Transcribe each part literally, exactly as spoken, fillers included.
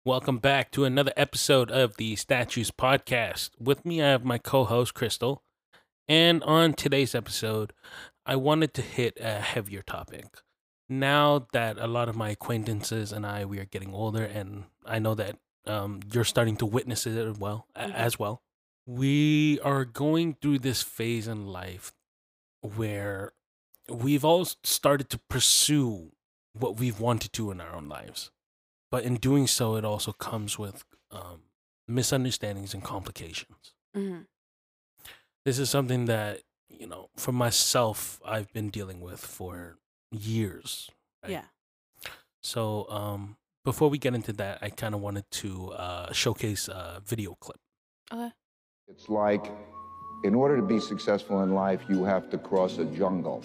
Welcome back to another episode of the Statues Podcast. With me, I have my co host, Crystal. And on today's episode, I wanted to hit a heavier topic. Now that a lot of my acquaintances and I, we are getting older, and I know that um, you're starting to witness it as well, Mhm. as well. We are going through this phase in life where we've all started to pursue what we've wanted to in our own lives, but in doing so, it also comes with um, misunderstandings and complications. Mhm. This is something that, you know, for myself, I've been dealing with for years, right? Yeah. So, um, before we get into that, I kind of wanted to uh, showcase a video clip. Okay. It's like, in order to be successful in life, you have to cross a jungle.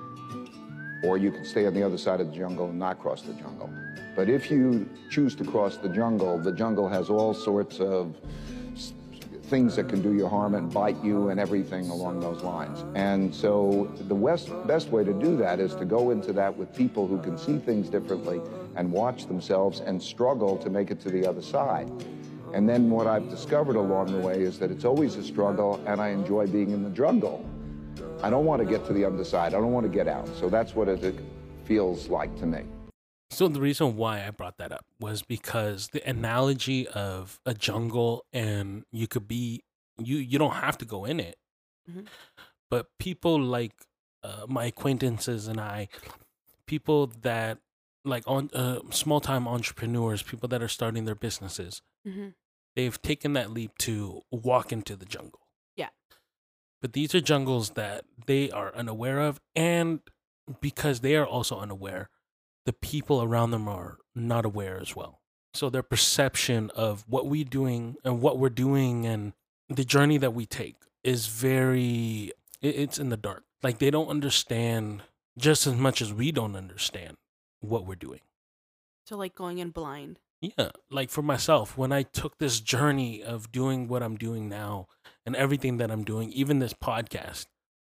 Or you can stay on the other side of the jungle and not cross the jungle. But if you choose to cross the jungle, the jungle has all sorts of s- things that can do you harm and bite you and everything along those lines. And so the west, best way to do that is to go into that with people who can see things differently and watch themselves and struggle to make it to the other side. And then what I've discovered along the way is that it's always a struggle, and I enjoy being in the jungle. I don't want to get to the underside. I don't want to get out. So that's what it feels like to me. So, the reason why I brought that up was because the analogy of a jungle, and you could be, you, you don't have to go in it, Mhm. but people like uh, my acquaintances and I, people that like on uh, small time entrepreneurs, people that are starting their businesses, Mhm. they've taken that leap to walk into the jungle. Yeah. But these are jungles that they are unaware of, and because they are also unaware, the people around them are not aware as well. So their perception of what we doing and what we're doing and the journey that we take is very it, it's in the dark. Like they don't understand just as much as we don't understand what we're doing. So like going in blind. Yeah, like for myself, when I took this journey of doing what I'm doing now and everything that I'm doing, even this podcast,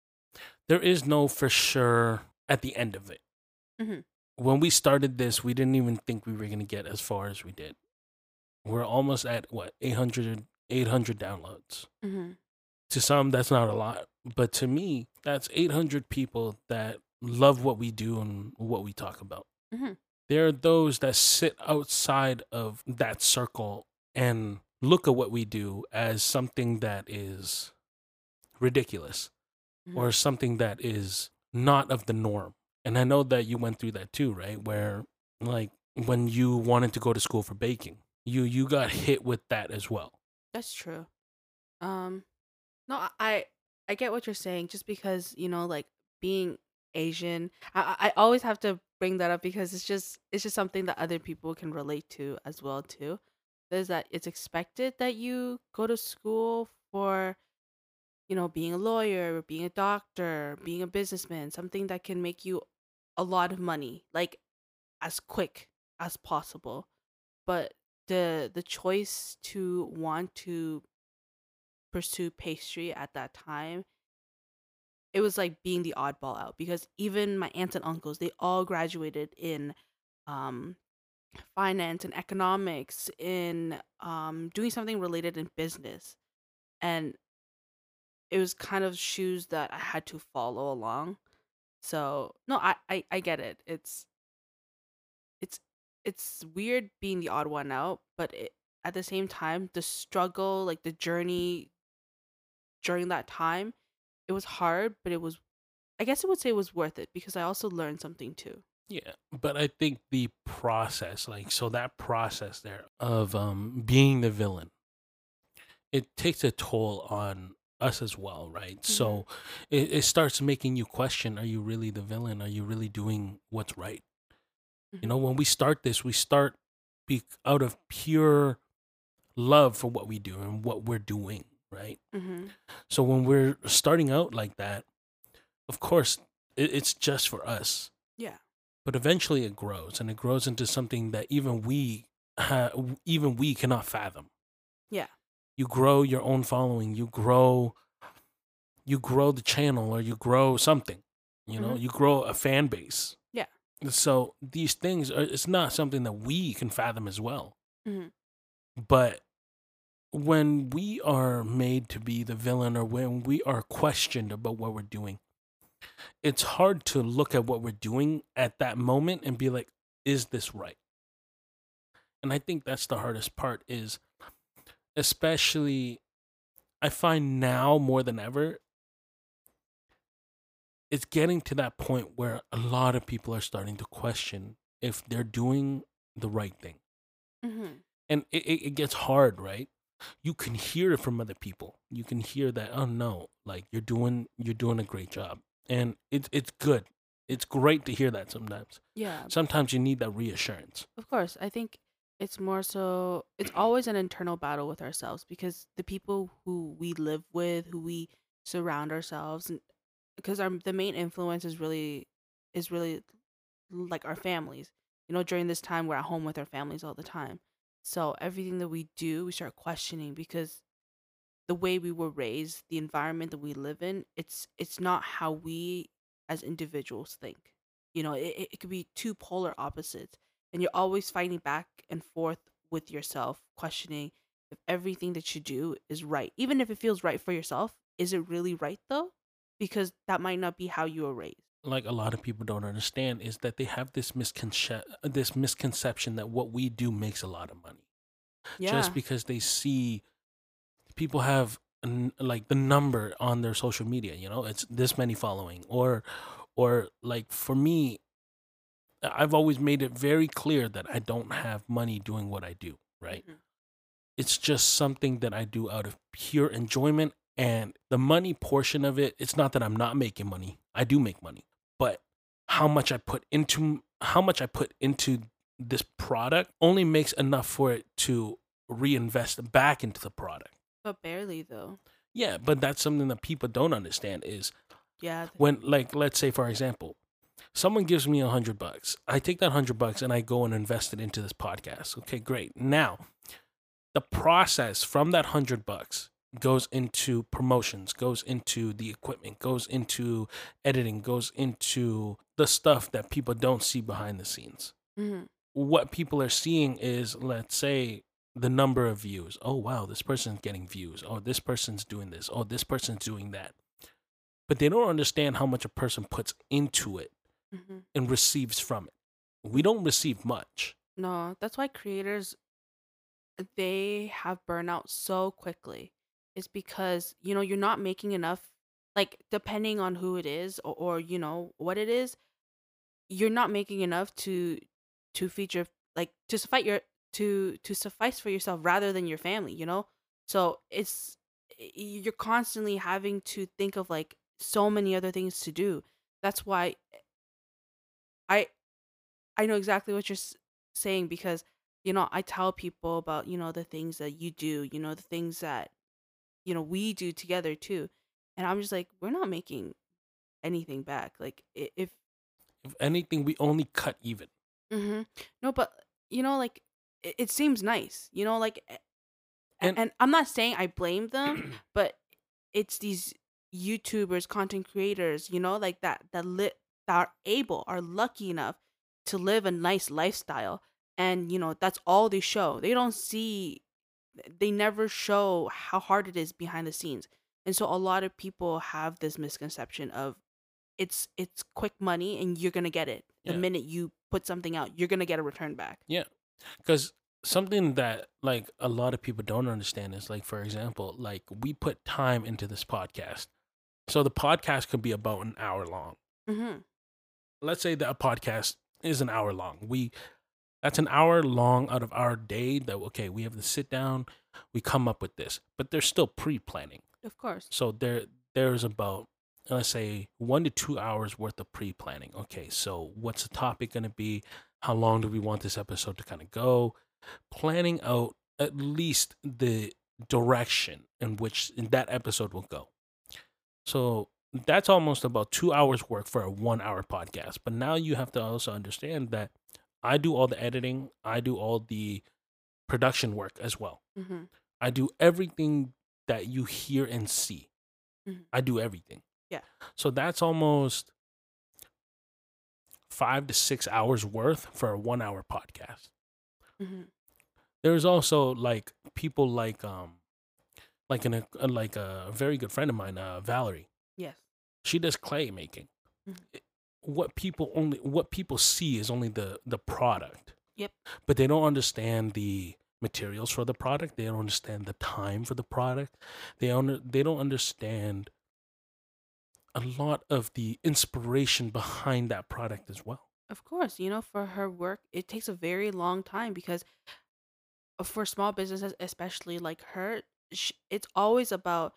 there is no for sure at the end of it. Mhm. When we started this, we didn't even think we were going to get as far as we did. We're almost at what, eight hundred, eight hundred downloads. Mhm. To some, that's not a lot, but to me, that's eight hundred people that love what we do and what we talk about. Mhm. There are those that sit outside of that circle and look at what we do as something that is ridiculous Mhm. or something that is not of the norm. And I know that you went through that too, right? Where like when you wanted to go to school for baking, you you got hit with that as well. That's true. Um no, I I I get what you're saying just because, you know, like being Asian, I I I always have to bring that up because it's just it's just something that other people can relate to as well too. Is that it's expected that you go to school for, you know, being a lawyer, being a doctor, being a businessman, something that can make you a lot of money, like as quick as possible. But the the choice to want to pursue pastry at that time, it was like being the oddball out because even my aunts and uncles, they all graduated in um finance and economics, in um doing something related in business. And it was kind of shoes that I had to follow along. So no, I, I I get it. It's it's it's weird being the odd one out, but it, at the same time, the struggle, like the journey during that time, it was hard, but it was. I guess I would say it was worth it because I also learned something too. Yeah, but I think the process, like so that process there of um being the villain, it takes a toll on us as well, right? Mhm. So it, it starts making you question, are you really the villain? Are you really doing what's right? You Mhm. know, when we start this, we start be out of pure love for what we do and what we're doing, right? Mhm. So when we're starting out like that, of course, it, it's just for us. Yeah. But eventually it grows and it grows into something that even we ha- even we cannot fathom. Yeah. You grow your own following, you grow you grow the channel or you grow something. You know, Mhm. you grow a fan base. Yeah. So these things are it's not something that we can fathom as well. Hmm. But when we are made to be the villain, or when we are questioned about what we're doing, it's hard to look at what we're doing at that moment and be like, is this right? And I think that's the hardest part, is especially I find now more than ever, it's getting to that point where a lot of people are starting to question if they're doing the right thing. Hmm. And it, it, it gets hard, right? You can hear it from other people. You can hear that, oh no, like you're doing you're doing a great job. And it's it's good. It's great to hear that sometimes. Yeah, Sometimes you need that reassurance. of course. I think it's more so, it's always an internal battle with ourselves, because the people who we live with, who we surround ourselves, and because our the main influence is really is really like our families. You know, during this time we're at home with our families all the time. So everything that we do, we start questioning, because the way we were raised, the environment that we live in, it's it's not how we as individuals think. You know, it, it it could be two polar opposites, and you're always fighting back and forth with yourself, questioning if everything that you do is right, even if it feels right for yourself. Is it really right though? Because that might not be how you were raised. Like a lot of people don't understand is that they have this misconce- this misconception that what we do makes a lot of money. Yeah. Just because they see people have n- like the number on their social media, you know, it's this many following, or or like for me, I've always made it very clear that I don't have money doing what I do, right? Mhm. It's just something that I do out of pure enjoyment. And the money portion of it, it's not that I'm not making money. I do make money. But how much I put into how much I put into this product only makes enough for it to reinvest back into the product. But barely though. Yeah, but that's something that people don't understand is Yeah. th- when, like, let's say for example, someone gives me a hundred bucks. I take that hundred bucks and I go and invest it into this podcast. Okay, great. Now the process from that hundred bucks goes into promotions, goes into the equipment, goes into editing, goes into the stuff that people don't see behind the scenes. mhm. What people are seeing is, let's say, the number of views. Oh, wow, this person's getting views. Oh, this person's doing this. Oh, this person's doing that. But they don't understand how much a person puts into it Mhm. and receives from it. We don't receive much. No, that's why creators, they have burnout so quickly. It's because, you know, you're not making enough, like depending on who it is, or, or you know what it is, you're not making enough to to feature, like to suffice your to to suffice for yourself rather than your family, you know? So it's y- you're constantly having to think of like so many other things to do. That's why I I know exactly what you're s- saying, because you know, I tell people about, you know, the things that you do, you know, the things that, you know, we do together too. And I'm just like, we're not making anything back. Like i- if If anything, we only cut even. mhm. No, but you know, like it, it seems nice, you know, like a- a- And and I'm not saying I blame them, but it's these YouTubers, content creators, you know, like that that lit that are able, are lucky enough to live a nice lifestyle, and you know that's all they show. They don't see, they never show how hard it is behind the scenes, and so a lot of people have this misconception of it's it's quick money and you're gonna get it the yeah, minute you put something out. You're gonna get a return back. yeah. Because something that like a lot of people don't understand is, like, for example, like we put time into this podcast. So the podcast could be about an hour long. Mm-hmm. Let's say that a podcast is an hour long. We That's an hour long out of our day that, okay, we have to sit down, we come up with this. But there's still pre-planning. Of course. So there there's about, let's say, one to two hours worth of pre-planning. Okay, so what's the topic going to be? How long do we want this episode to kind of go? Planning out at least the direction in which that episode will go. So that's almost about two hours work for a one hour podcast. But now you have to also understand that I do all the editing, I do all the production work as well. Mm-hmm. I do everything that you hear and see. Mm-hmm. I do everything. Yeah. So that's almost five to six hours worth for a one hour podcast. Mm-hmm. There's also like people like um like an a, like a very good friend of mine, uh, Valerie. Yes. She does clay making. Mhm. It- What people only what people see is only the the product. Yep. But they don't understand the materials for the product. They don't understand the time for the product. They don't they don't understand a lot of the inspiration behind that product as well. Of course, you know, for her work, it takes a very long time because uh, for small businesses, especially like her, sh- it's always about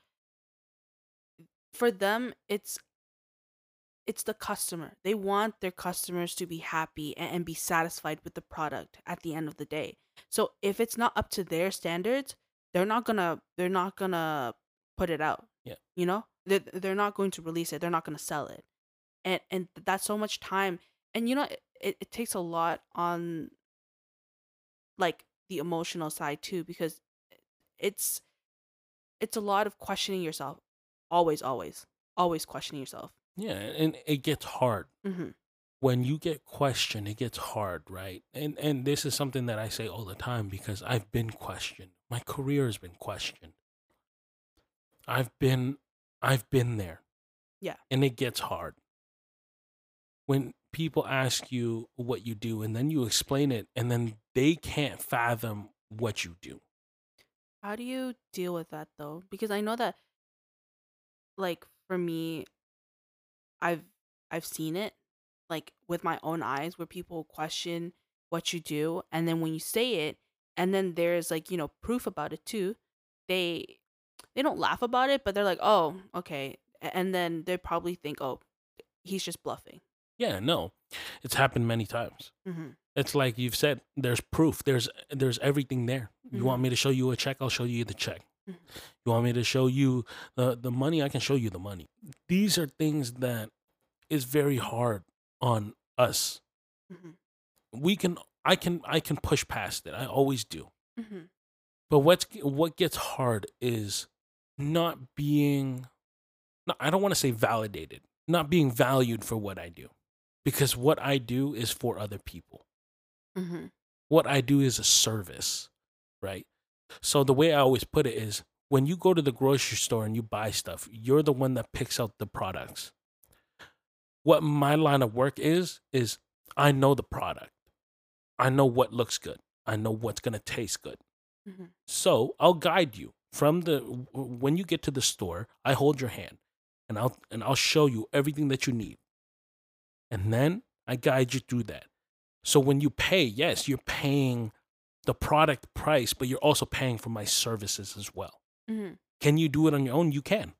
for them. It's it's the customer. They want their customers to be happy and, and be satisfied with the product at the end of the day. So if it's not up to their standards, they're not gonna they're not gonna put it out. Yeah. You know, they're, they're not going to release it. They're not gonna sell it, and and that's so much time. And you know, it, it, it takes a lot on like the emotional side too, because it's it's a lot of questioning yourself. Always, always, always questioning yourself. Yeah, and it gets hard. Mm-hmm. When you get questioned, it gets hard, right? And and this is something that I say all the time because I've been questioned. My career has been questioned. I've been I've been there. Yeah. And it gets hard. When people ask you what you do and then you explain it and then they can't fathom what you do. How do you deal with that though? Because I know that like for me, I've I've seen it like with my own eyes where people question what you do and then when you say it and then there's like, you know, proof about it too, they they don't laugh about it, but they're like, "Oh, okay." A- And then they probably think, "Oh, he's just bluffing." Yeah, no. It's happened many times. Mhm. It's like you've said, there's proof. There's there's everything there. You want me to show you a check? I'll show you the check. Mhm. You want me to show you the the money? I can show you the money. These are things that is very hard on us. Mhm. We can I can I can push past it. I always do. Mhm. But what's what gets hard is not being no, I don't want to say validated. Not being valued for what I do. Because what I do is for other people. Mhm. What I do is a service, right? So the way I always put it is when you go to the grocery store and you buy stuff, you're the one that picks out the products. What my line of work is, is I know the product. I know what looks good. I know what's going to taste good. Mhm. So I'll guide you from the, when you get to the store, I hold your hand and I'll, and I'll show you everything that you need. And then I guide you through that. So when you pay, yes, you're paying the product price, but you're also paying for my services as well. Mhm. Can you do it on your own? You can.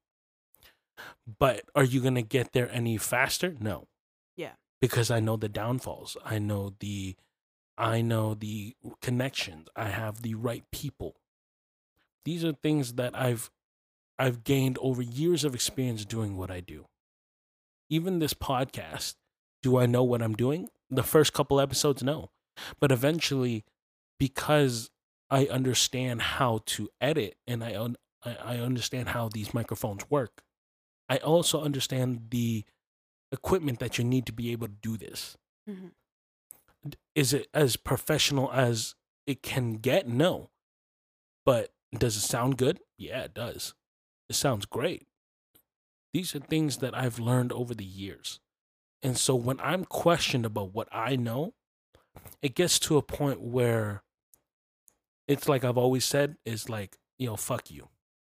But are you going to get there any faster? No. Yeah. Because I know the downfalls. I know the I know the connections. I have the right people. These are things that I've I've gained over years of experience doing what I do. Even this podcast, do I know what I'm doing? The first couple episodes, no. But eventually, because I understand how to edit and I un- I I understand how these microphones work, I also understand the equipment that you need to be able to do this. Mhm. D- Is it as professional as it can get? No. But does it sound good? Yeah, it does. It sounds great. These are things that I've learned over the years. And so when I'm questioned about what I know, it gets to a point where it's like I've always said, is like, you know, fuck you.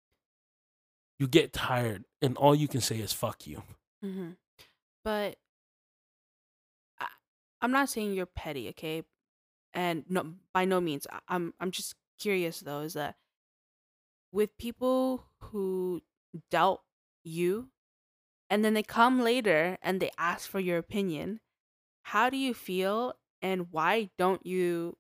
You get tired and all you can say is fuck you. Mhm. But I, I'm not saying you're petty, okay? And no, by no means. I- I'm I'm just curious though, is that with people who doubt you and then they come later and they ask for your opinion, how do you feel and why don't you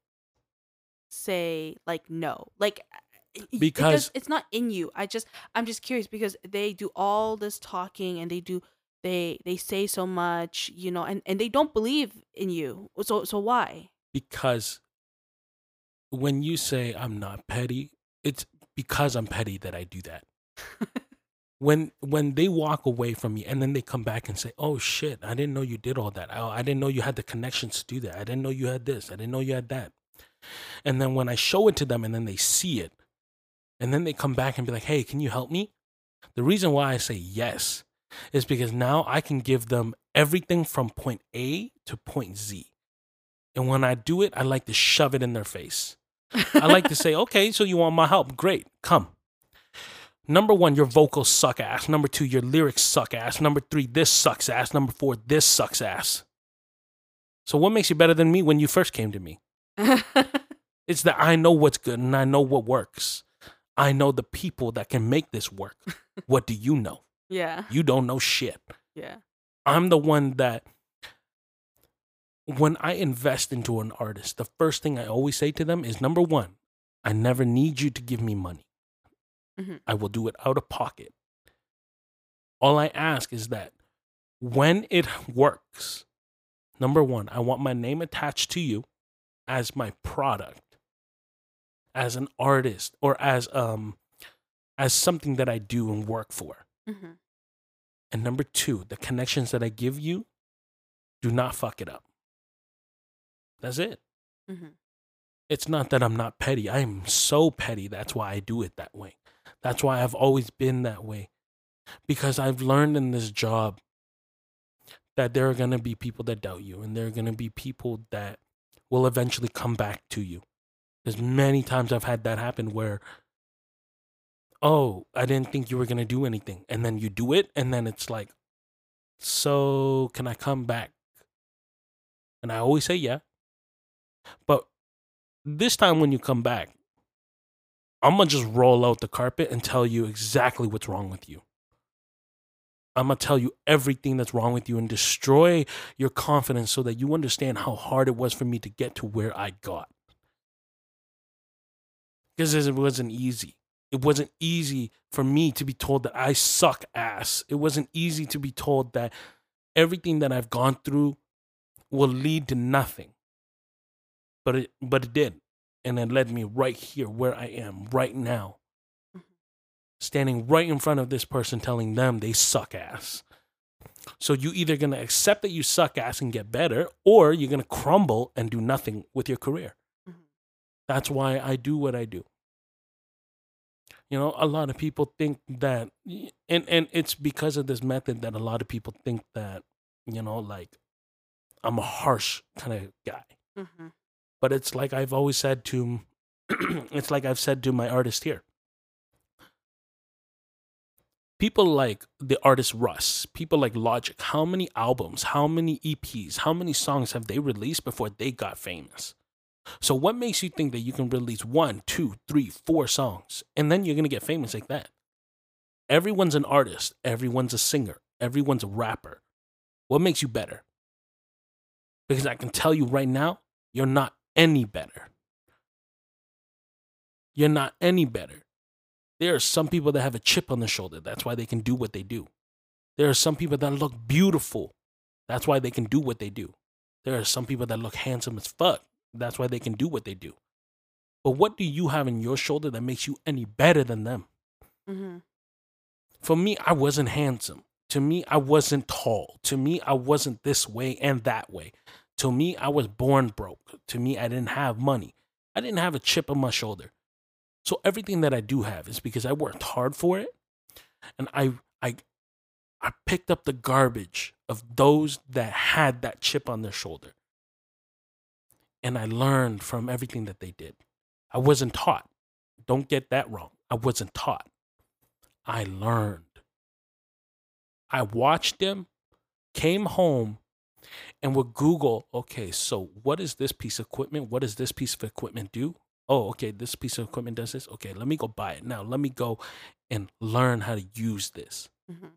say like no? Like uh, y- Because it's not in you. I just I'm just curious because they do all this talking and they do they they say so much, you know, and and they don't believe in you. So so why? because when you say I'm not petty, it's because I'm petty that I do that. When when they walk away from me and then they come back and say, "Oh shit, I didn't know you did all that. Oh, I didn't know you had the connections to do that. I didn't know you had this. I didn't know you had that." And then when I show it to them and then they see it, and then they come back and be like, hey, can you help me? The reason why I say yes is because now I can give them everything from point A to point Z. And when I do it, I like to shove it in their face. I like to say, okay, so you want my help? Great, come. Number one, your vocals suck ass. Number two, your lyrics suck ass. Number three, this sucks ass. Number four, this sucks ass. So what makes you better than me when you first came to me? It's that I know what's good and I know what works. I know the people that can make this work. What do you know? Yeah. You don't know shit. Yeah. I'm the one that, when I invest into an artist, the first thing I always say to them is, number one, I never need you to give me money. Mm-hmm. I will do it out of pocket. All I ask is that when it works, number one, I want my name attached to you as my product, as an artist, or as um as something that I do and work for. Mm-hmm. And number two, the connections that I give you, do not fuck it up. That's it. Mm-hmm. It's not that I'm not petty. I am so petty. That's why I do it that way. That's why I've always been that way. Because I've learned in this job that there are going to be people that doubt you, and there are going to be people that will eventually come back to you. There's many times I've had that happen where, oh, I didn't think you were going to do anything. And then you do it, and then it's like, so can I come back? And I always say, yeah. But this time when you come back, I'm going to just roll out the carpet and tell you exactly what's wrong with you. I'm going to tell you everything that's wrong with you and destroy your confidence so that you understand how hard it was for me to get to where I got. Because it wasn't easy. It wasn't easy for me to be told that I suck ass. It wasn't easy to be told that everything that I've gone through will lead to nothing. But it, but it did. And it led me right here where I am right now. Standing right in front of this person telling them they suck ass. So you either going to accept that you suck ass and get better, or you're going to crumble and do nothing with your career. Mm-hmm. That's why I do what I do. You know, a lot of people think that, and, and it's because of this method that a lot of people think that, you know, like, I'm a harsh kind of guy. Mm-hmm. But it's like I've always said to, it's like I've said to my artist here. People like the artist Russ, people like Logic, how many albums, how many E Ps, how many songs have they released before they got famous? So what makes you think that you can release one, two, three, four songs, and then you're going to get famous like that? Everyone's an artist. Everyone's a singer. Everyone's a rapper. What makes you better? Because I can tell you right now, you're not any better. You're not any better. There are some people that have a chip on their shoulder. That's why they can do what they do. There are some people that look beautiful. That's why they can do what they do. There are some people that look handsome as fuck. That's why they can do what they do. But what do you have in your shoulder that makes you any better than them? Mm-hmm. For me, I wasn't handsome. To me, I wasn't tall. To me, I wasn't this way and that way. To me, I was born broke. To me, I didn't have money. I didn't have a chip on my shoulder. So everything that I do have is because I worked hard for it. And I I I picked up the garbage of those that had that chip on their shoulder. And I learned from everything that they did. I wasn't taught. Don't get that wrong. I wasn't taught. I learned. I watched them, came home, and would Google, okay, so what is this piece of equipment? What does this piece of equipment do? Oh, okay, this piece of equipment does this. Okay, let me go buy it. Now, let me go and learn how to use this. Mm-hmm.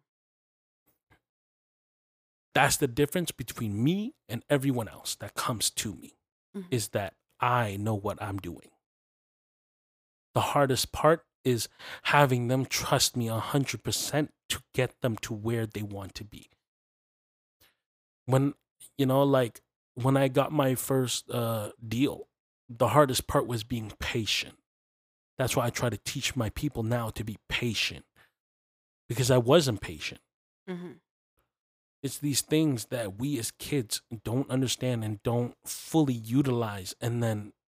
That's the difference between me and everyone else that comes to me, mm-hmm. is that I know what I'm doing. The hardest part is having them trust me one hundred percent to get them to where they want to be. When, you know, like when I got my first uh, deal, the hardest part was being patient. That's why I try to teach my people now to be patient, because I wasn't patient. Mm-hmm. It's these things that we as kids don't understand and don't fully utilize. And then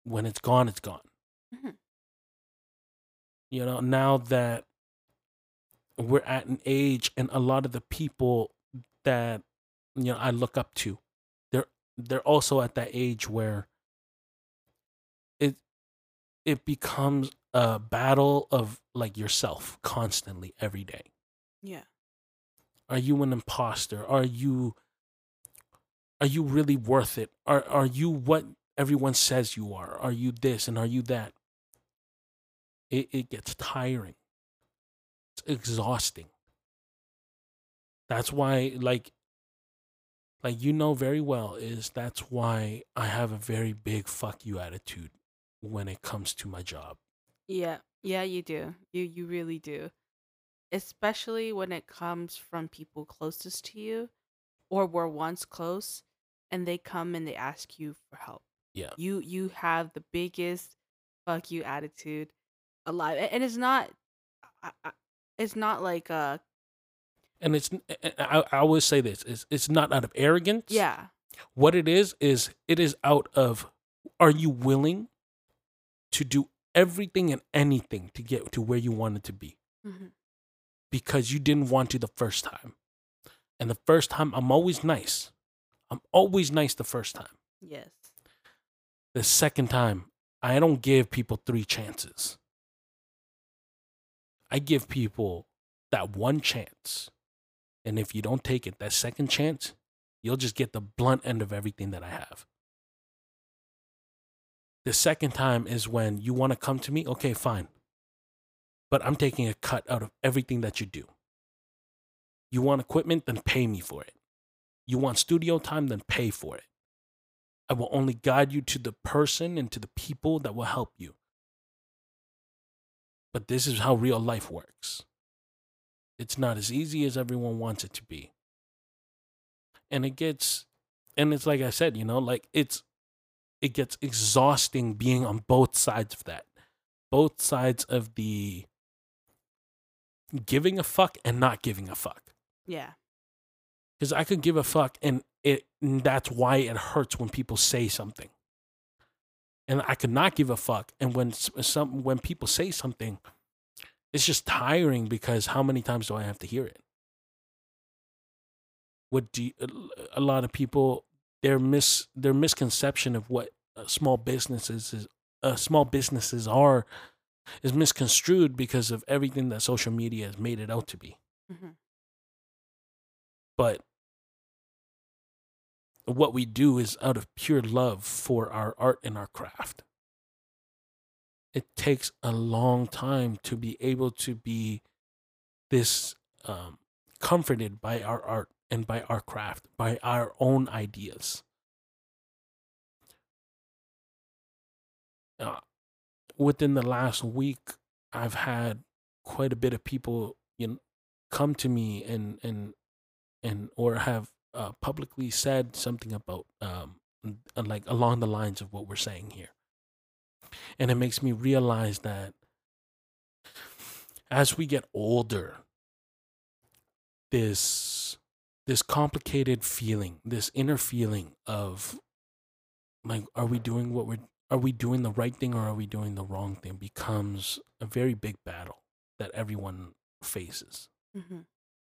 when it's gone, it's gone. Mm-hmm. You know, now that we're at an age, and a lot of the people that, you know, I look up to, they're they're also at that age where it it becomes a battle of like yourself constantly every day. Yeah. Are you an imposter? Are you are you really worth it? Are are you what everyone says you are? Are you this and are you that? It it gets tiring. It's exhausting. That's why like like you know very well is that's why I have a very big fuck you attitude when it comes to my job. Yeah. Yeah, you do. You you really do. Especially when it comes from people closest to you or were once close and they come and they ask you for help. Yeah. You you have the biggest fuck you attitude alive. A- And it's not I, I, it's not like uh And it's I, I always say this, it's it's not out of arrogance. yeah. What it is is it is out of, are you willing to do everything and anything to get to where you wanted to be? Mhm. Because you didn't want to the first time. And the first time, I'm always nice. I'm always nice the first time. Yes. The second time, I don't give people three chances. I give people that one chance. And if you don't take it, that second chance, you'll just get the blunt end of everything that I have. The second time is when you want to come to me, okay, fine. But I'm taking a cut out of everything that you do. You want equipment, then pay me for it. You want studio time, then pay for it. I will only guide you to the person and to the people that will help you. But this is how real life works. It's not as easy as everyone wants it to be. And it gets, and it's like I said, you know, like it's, it gets exhausting being on both sides of that. Both sides of the giving a fuck and not giving a fuck. Yeah. Because I could give a fuck, and it and that's why it hurts when people say something. And I could not give a fuck, and when some when people say something, it's just tiring because how many times do I have to hear it? What do you, a lot of people their mis their misconception of what uh, small businesses is uh, small businesses are is misconstrued because of everything that social media has made it out to be. Mm-hmm. But what we do is out of pure love for our art and our craft. It takes a long time to be able to be this um, comforted by our art and by our craft, by our own ideas. Uh, within the last week, I've had quite a bit of people, you know, come to me and and and or have uh, publicly said something about um like along the lines of what we're saying here, and it makes me realize that as we get older, this this complicated feeling, this inner feeling of like, are we doing what we're are we doing the right thing or are we doing the wrong thing, becomes a very big battle that everyone faces. Mm-hmm.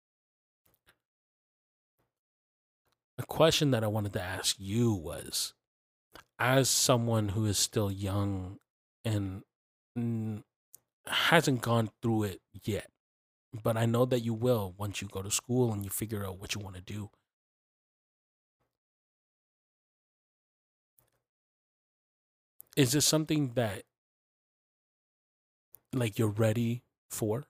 A question that I wanted to ask you was, as someone who is still young and mm, hasn't gone through it yet, but I know that you will once you go to school and you figure out what you want to do. Is this something that like you're ready for?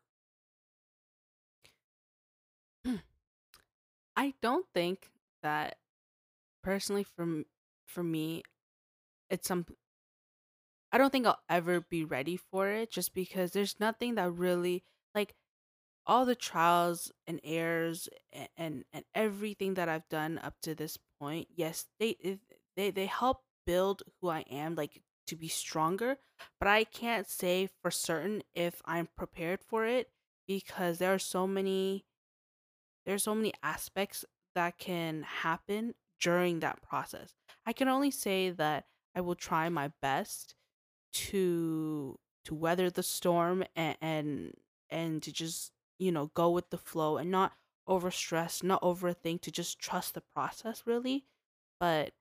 I don't think that personally for m- for me it's some I don't think I'll ever be ready for it just because there's nothing that really like all the trials and errors and and, and everything that I've done up to this point. Yes, they it- they they help build who I am like to be stronger, but I can't say for certain if I'm prepared for it because there are so many there's so many aspects that can happen during that process. I can only say that I will try my best to to weather the storm, and and, and to just, you know, go with the flow and not overstress, not overthink, to just trust the process really. But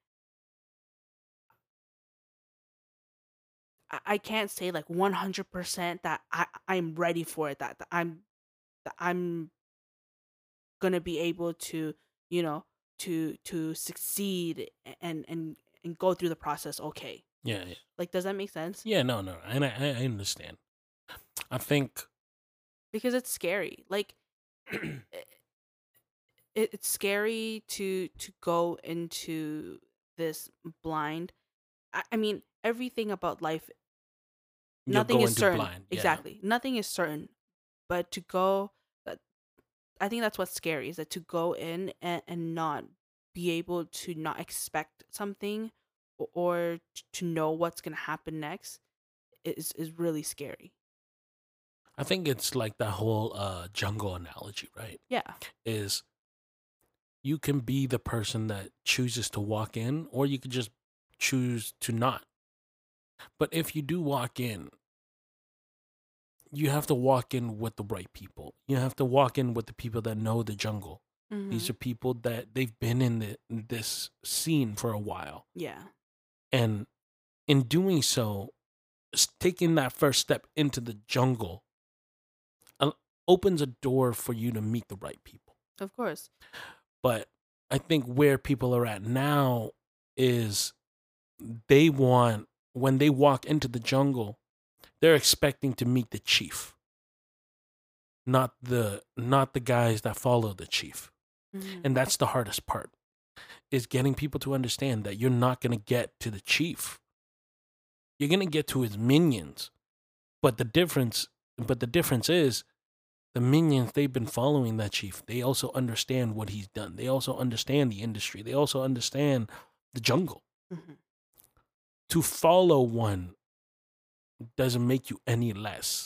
I, I can't say like one hundred percent that I I'm ready for it, that, that I'm that I'm going to be able to, you know, to to succeed and and and go through the process okay. Yeah, yeah, Like, does that make sense? yeah. No, no, and I, I I understand. I think Because it's scary. Like, it, it's scary to to go into this blind. I, I mean, everything about life, you're nothing is going to certain. blind. Yeah, Exactly, nothing is certain. But to go, that I think that's what's scary, is that to go in and, and not be able to not expect something, or, or to know what's gonna happen next is is really scary. I think it's like the whole uh, jungle analogy, right? Yeah. Is you can be the person that chooses to walk in, or you could just choose to not. But if you do walk in, you have to walk in with the right people. You have to walk in with the people that know the jungle. Mm-hmm. These are people that they've been in, the, in this scene for a while. Yeah. And in doing so, s- taking that first step into the jungle uh, opens a door for you to meet the right people. Of course. But I think where people are at now is they want, when they walk into the jungle, they're expecting to meet the chief, not the not the guys that follow the chief. Mm-hmm. And that's the hardest part, is getting people to understand that you're not going to get to the chief. You're going to get to his minions. But the difference but the difference is, the minions, they've been following that chief. They also understand what he's done. They also understand the industry. They also understand the jungle. Mm-hmm. To follow one doesn't make you any less.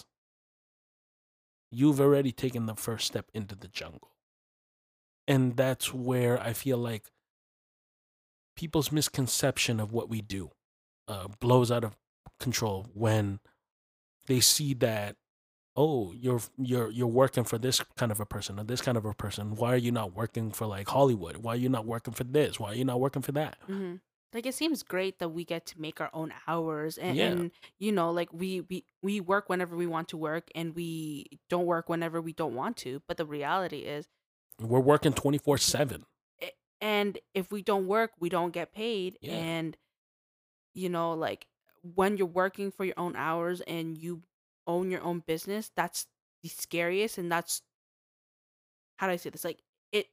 You've already taken the first step into the jungle. And that's where I feel like people's misconception of what we do uh, blows out of control when they see that, oh, you're you're you're working for this kind of a person or this kind of a person. Why are you not working for like Hollywood? Why are you not working for this? Why are you not working for that? Mm-hmm. Like, it seems great that we get to make our own hours, and, Yeah. and you know, like, we, we we work whenever we want to work, and we don't work whenever we don't want to. But the reality is, We're working twenty-four seven. i- and if we don't work, we don't get paid. Yeah. And you know, like, when you're working for your own hours and you own your own business, that's the scariest, and that's, how do I say this? Like, it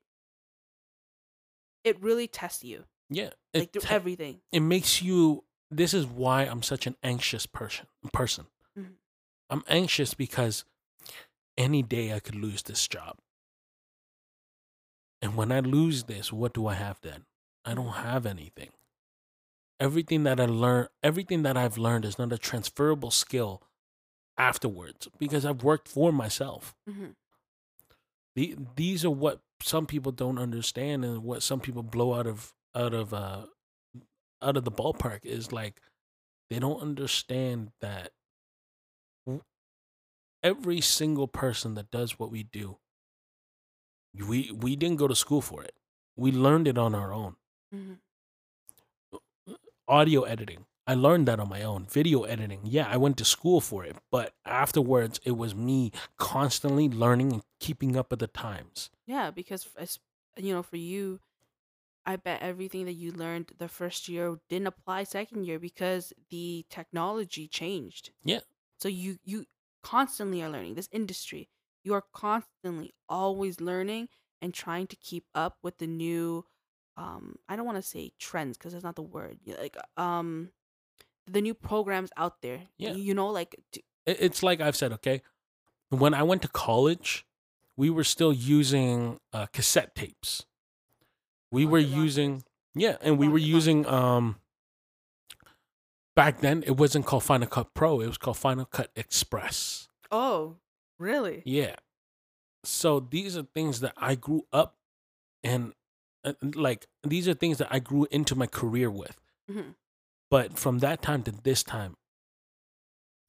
it really tests you, Yeah. like, It, through te- everything. it makes you, this is why I'm such an anxious person person. Mhm. I'm anxious because any day I could lose this job. And when I lose this, what do I have then? I don't have anything. Everything that I learn, everything that I've learned is not a transferable skill afterwards, because I've worked for myself. Mhm. The, these are what some people don't understand, and what some people blow out of out of uh out of the ballpark is like, they don't understand that w- every single person that does what we do, we we didn't go to school for it. We learned it on our own. Mhm. Audio editing, I learned that on my own. Video editing, yeah, I went to school for it, but afterwards it was me constantly learning and keeping up with the times. Yeah, because f- as you know, for you, I bet everything that you learned the first year didn't apply second year, because the technology changed. Yeah. So you you constantly are learning this industry. You are constantly always learning and trying to keep up with the new, um I don't want to say trends, because that's not the word. Yeah, like, um the new programs out there. Yeah. You know, like, t- It- It's like I've said, okay, when I went to college, we were still using uh, cassette tapes. We were Okay, long using, yeah, and we Long- were long using, um, back then it wasn't called Final Cut Pro, it was called Final Cut Express. oh, really? Yeah. So these are things that I grew up and, uh, like, these are things that I grew into my career with. Mhm. But from that time to this time,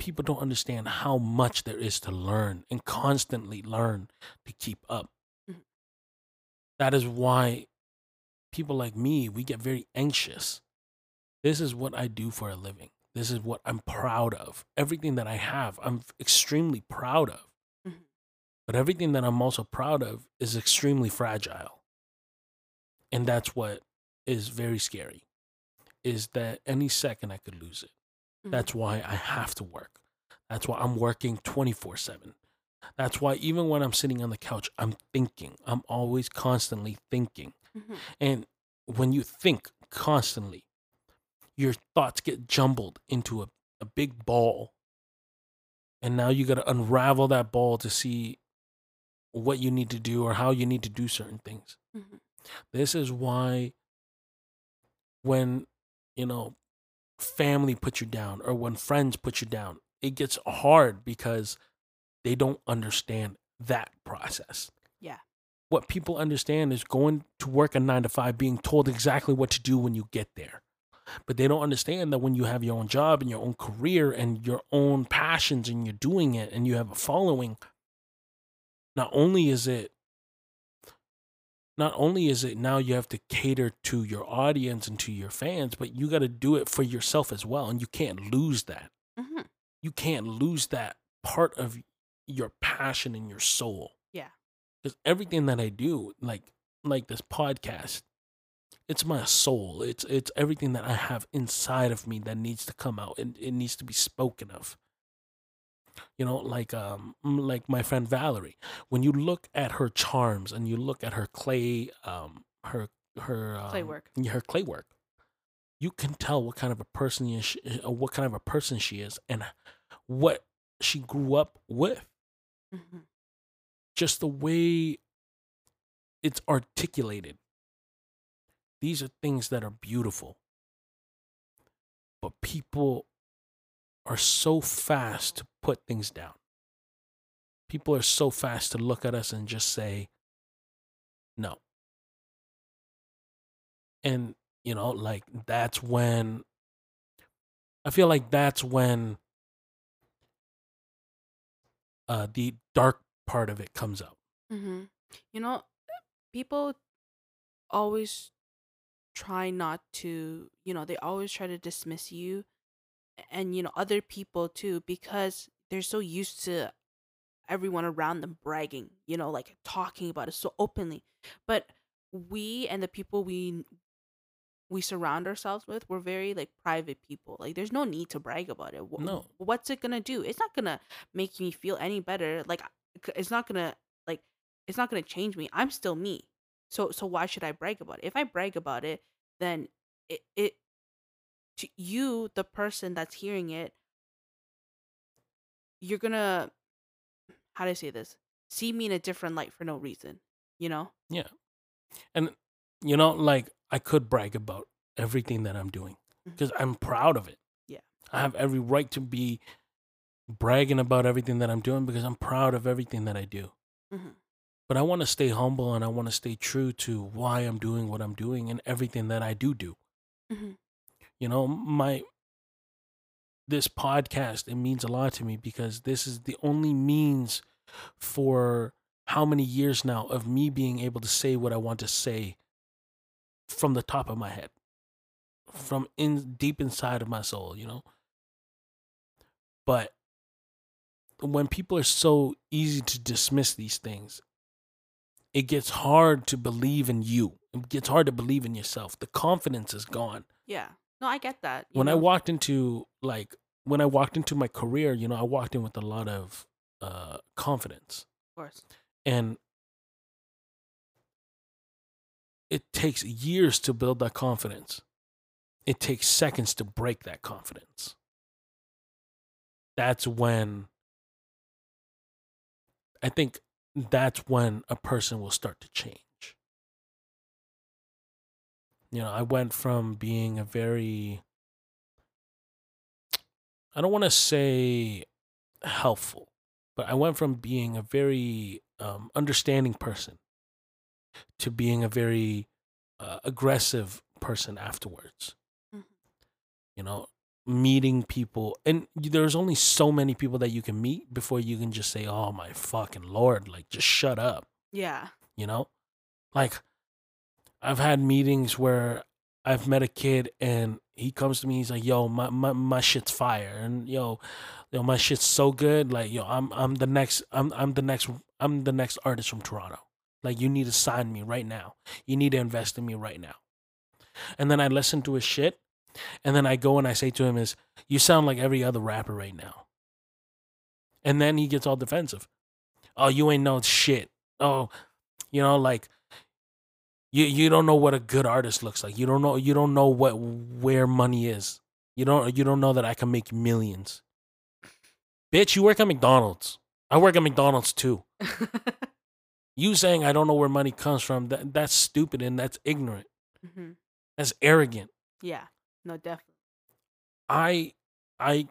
people don't understand how much there is to learn and constantly learn to keep up. Mhm. That is why people like me, we get very anxious. This is what I do for a living. This is what I'm proud of. Everything that I have, I'm extremely proud of. Mhm. But everything that I'm also proud of is extremely fragile. And that's what is very scary, is that any second I could lose it. Mhm. That's why I have to work. That's why I'm working twenty-four seven. That's why even when I'm sitting on the couch, I'm thinking. I'm always constantly thinking. Mhm. And when you think constantly, your thoughts get jumbled into a, a big ball. And now you got to unravel that ball to see what you need to do or how you need to do certain things. Mhm. This is why when, you know, family puts you down or when friends put you down, it gets hard because they don't understand that process. Yeah. What people understand is going to work a nine to five, being told exactly what to do when you get there. But they don't understand that when you have your own job and your own career and your own passions and you're doing it and you have a following, not only is it not only is it now you have to cater to your audience and to your fans, but you got to do it for yourself as well. And you can't lose that. Mhm. You can't lose that part of your passion and your soul. Yeah. Because everything that I do, like like this podcast, it's my soul. It's it's everything that I have inside of me that needs to come out and it needs to be spoken of. You know, like um like my friend Valerie. When you look at her charms and you look at her clay um her her um, Clay work. yeah, her clay work, you can tell what kind of a person is she, uh, what kind of a person she is and what she grew up with. Mhm. Just the way it's articulated. These are things that are beautiful. But people are so fast to put things down. People are so fast to look at us and just say, no. And, you know, like that's when, I feel like that's when uh, the dark part of it comes out. Mhm. You know, people always try not to, you know, they always try to dismiss you and, you know, other people too, because they're so used to everyone around them bragging, you know, like talking about it so openly. But we and the people we we surround ourselves with, we're very like private people. Like there's no need to brag about it. No. Wh- What's it gonna do? It's not gonna make me feel any better. Like I- it's not gonna like it's not gonna change me. I'm still me. So so why should I brag about it? If I brag about it, then it it to you, the person that's hearing it, you're gonna, how do I say this? See me in a different light for no reason. You know? Yeah. And, you know, like I could brag about everything that I'm doing Mhm. because I'm proud of it. Yeah. I have every right to be bragging about everything that I'm doing because I'm proud of everything that I do. Hmm. But I want to stay humble and I want to stay true to why I'm doing what I'm doing and everything that I do do. Hmm. You know, my this podcast, it means a lot to me because this is the only means for how many years now of me being able to say what I want to say from the top of my head, from in deep inside of my soul, you know. But when people are so easy to dismiss these things, it gets hard to believe in you. It gets hard to believe in yourself. The confidence is gone. Yeah. No, I get that. You When I know? walked into like when I walked into my career, you know, I walked in with a lot of uh confidence. Of course. And it takes years to build that confidence. It takes seconds to break that confidence. That's when I think that's when a person will start to change. You know, I went from being a very, I don't want to say helpful, but I went from being a very um, understanding person to being a very uh, aggressive person afterwards. Mhm. You know, meeting people, and there's only so many people that you can meet before you can just say, "Oh my fucking lord!" Like, just shut up. Yeah. You know, like I've had meetings where I've met a kid and he comes to me. He's like, "Yo, my my, my shit's fire," and yo, yo, my shit's so good. Like, yo, I'm I'm the next I'm I'm the next I'm the next artist from Toronto. Like, you need to sign me right now. You need to invest in me right now. And then I listen to his shit, and then I go and I say to him, "Is you sound like every other rapper right now?" And then he gets all defensive. "Oh, you ain't no shit. Oh, you know, like." You you don't know what a good artist looks like. You don't know you don't know what where money is. You don't you don't know that I can make millions. Bitch, you work at McDonald's. I work at McDonald's too. You saying I don't know where money comes from, that that's stupid and that's ignorant. Mm-hmm. That's arrogant. Yeah. No, definitely. I I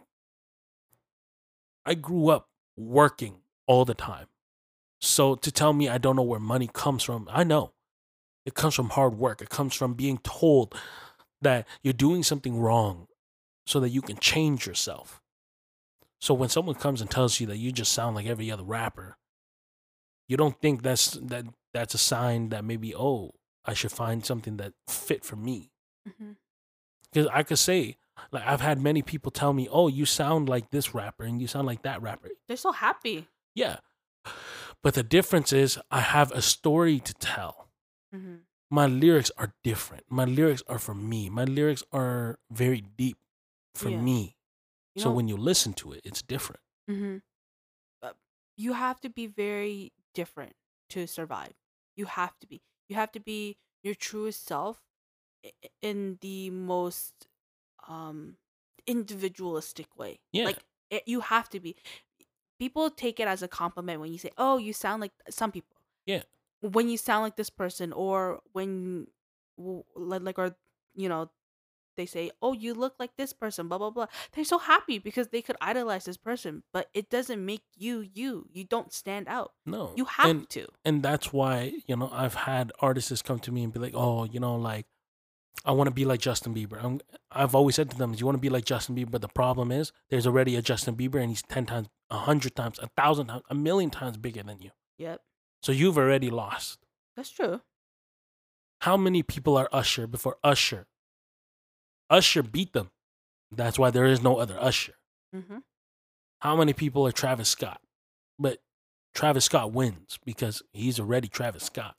I grew up working all the time. So to tell me I don't know where money comes from, I know. It comes from hard work. It comes from being told that you're doing something wrong so that you can change yourself. So when someone comes and tells you that you just sound like every other rapper, you don't think that's that that's a sign that maybe, oh, I should find something that fit for me. Because mm-hmm. I could say, like, I've had many people tell me, "Oh, you sound like this rapper and you sound like that rapper." They're so happy. Yeah. But the difference is I have a story to tell. Mm-hmm. My lyrics are different. My lyrics are for me. My lyrics are very deep for yeah. me. You so know, when you listen to it, it's different. Mm-hmm. But you have to be very different to survive. You have to be. You have to be your truest self in the most um, individualistic way. Yeah. Like, it, you have to be. People take it as a compliment when you say, "Oh, you sound like," some people. Yeah. When you sound like this person, or when, like, or, you know, they say, "Oh, you look like this person," blah, blah, blah. They're so happy because they could idolize this person, but it doesn't make you, you. You don't stand out. No. You have and, to. And that's why, you know, I've had artists come to me and be like, "Oh, you know, like, I want to be like Justin Bieber." I'm, I've always said to them, "You want to be like Justin Bieber?" But the problem is there's already a Justin Bieber and he's ten times, a hundred times, a thousand times, a million times bigger than you. Yep. So you've already lost. That's true. How many people are Usher before Usher? Usher beat them. That's why there is no other Usher. Mm-hmm. How many people are Travis Scott? But Travis Scott wins because he's already Travis Scott.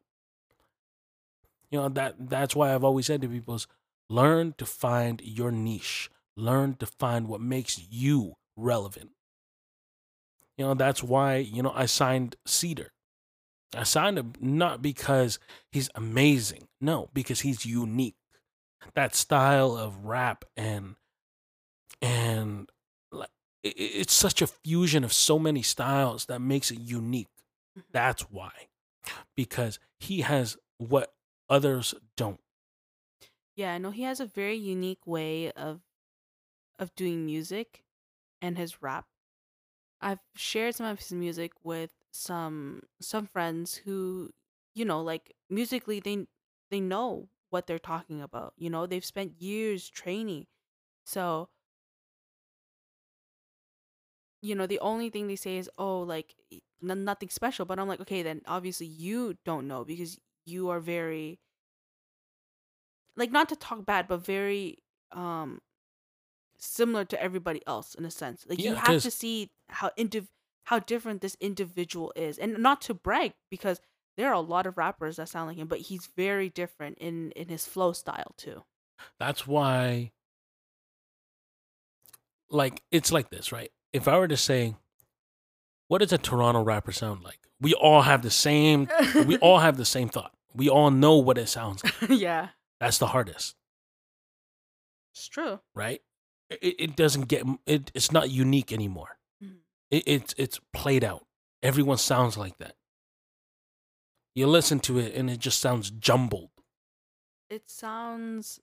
You know, that that's why I've always said to people is learn to find your niche. Learn to find what makes you relevant. You know, that's why, you know, I signed Cedar. I signed him not because he's amazing. No, because he's unique. That style of rap and and like it, it's such a fusion of so many styles that makes it unique. That's why. Because he has what others don't. Yeah, I know he has a very unique way of of doing music and his rap. I've shared some of his music with some some friends who, you know, like, musically they they know what they're talking about. You know, they've spent years training. So, you know, the only thing they say is, "Oh, like, n- nothing special." But I'm like, okay, then obviously you don't know because you are very, like, not to talk bad, but very um similar to everybody else in a sense. Like, Yeah, you have to see how indiv- how different this individual is, and not to brag because there are a lot of rappers that sound like him, but he's very different in in his flow style too. That's why, like, it's like this, right? If I were to say, what does a Toronto rapper sound like? We all have the same. we all have the same thought. We all know what it sounds like. Yeah, that's the hardest. It's true, right? It it doesn't get it. It's not unique anymore. Mm-hmm. It, it's it's played out. Everyone sounds like that. You listen to it and it just sounds jumbled. It sounds.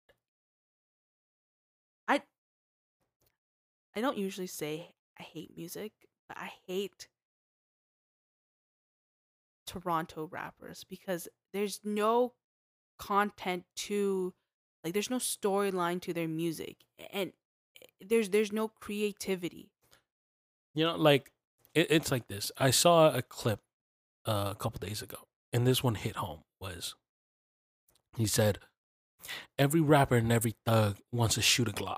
I. I don't usually say I hate music, but I hate Toronto rappers because there's no content to, like, there's no storyline to their music, and there's there's no creativity. You know, like it, it's like this. I saw a clip uh, a couple days ago, and this one hit home. Was he said, every rapper and every thug wants to shoot a Glock,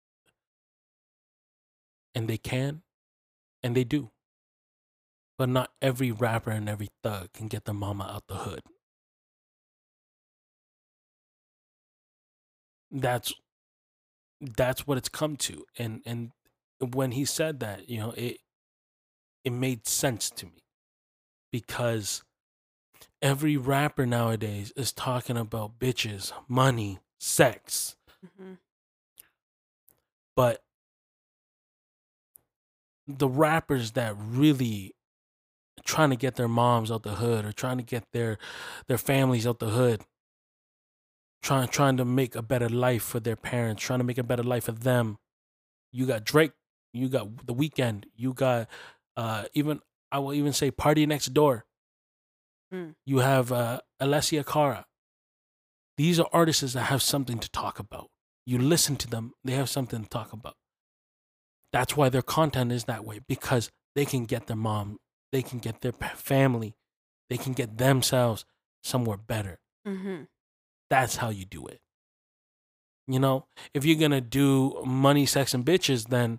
and they can, and they do, but not every rapper and every thug can get their mama out the hood. That's that's what it's come to, and and when he said that, you know, it it made sense to me because every rapper nowadays is talking about bitches, money, sex, Mm-hmm. but the rappers that really trying to get their moms out the hood or trying to get their their families out the hood, trying trying to make a better life for their parents, trying to make a better life for them. You got Drake, you got The Weeknd, you got uh, even I will even say Party Next Door. Mm. You have uh, Alessia Cara. These are artists that have something to talk about. You listen to them, they have something to talk about. That's why their content is that way, because they can get their mom, they can get their family, they can get themselves somewhere better. Mm-hmm. That's how you do it. You know, if you're gonna do money, sex, and bitches, then